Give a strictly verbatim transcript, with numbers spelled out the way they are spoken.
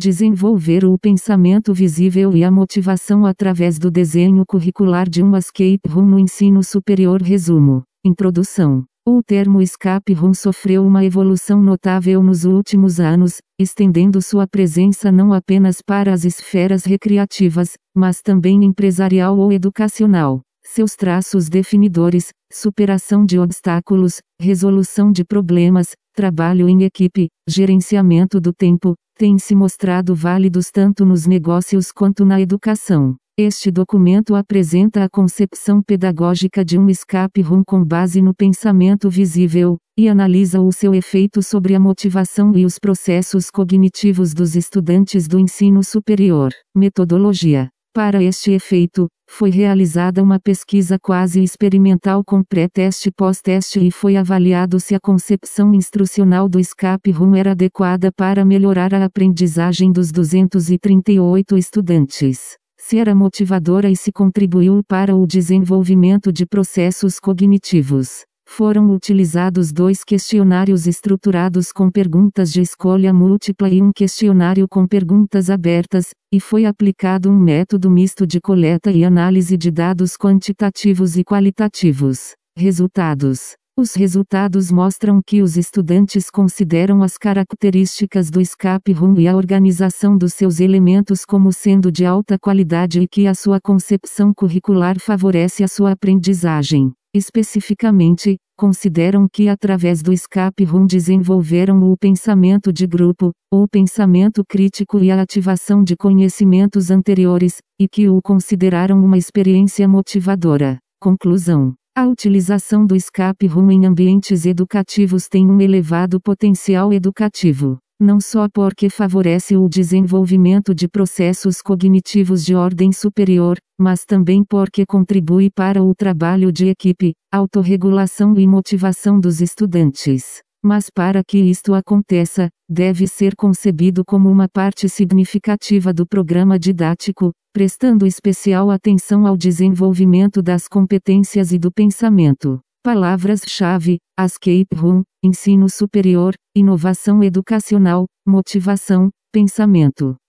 Desenvolver o pensamento visível e a motivação através do desenho curricular de uma escape room no ensino superior. Resumo. Introdução. O termo escape room sofreu uma evolução notável nos últimos anos, estendendo sua presença não apenas para as esferas recreativas, mas também empresarial ou educacional. Seus traços definidores, superação de obstáculos, resolução de problemas, trabalho em equipe, gerenciamento do tempo, têm se mostrado válidos tanto nos negócios quanto na educação. Este documento apresenta a concepção pedagógica de um escape room com base no pensamento visível, e analisa o seu efeito sobre a motivação e os processos cognitivos dos estudantes do ensino superior. Metodologia. Para este efeito, foi realizada uma pesquisa quase experimental com pré-teste e pós-teste e foi avaliado se a concepção instrucional do escape room era adequada para melhorar a aprendizagem dos duzentos e trinta e oito estudantes. Se era motivadora e se contribuiu para o desenvolvimento de processos cognitivos. Foram utilizados dois questionários estruturados com perguntas de escolha múltipla e um questionário com perguntas abertas, e foi aplicado um método misto de coleta e análise de dados quantitativos e qualitativos. Resultados. Os resultados mostram que os estudantes consideram as características do escape room e a organização dos seus elementos como sendo de alta qualidade e que a sua concepção curricular favorece a sua aprendizagem. Especificamente, consideram que através do escape room desenvolveram o pensamento de grupo, o pensamento crítico e a ativação de conhecimentos anteriores, e que o consideraram uma experiência motivadora. Conclusão. A utilização do escape room em ambientes educativos tem um elevado potencial educativo, não só porque favorece o desenvolvimento de processos cognitivos de ordem superior, mas também porque contribui para o trabalho de equipe, autorregulação e motivação dos estudantes. Mas para que isto aconteça, deve ser concebido como uma parte significativa do programa didático, prestando especial atenção ao desenvolvimento das competências e do pensamento. Palavras-chave: escape room, ensino superior, inovação educacional, motivação, pensamento.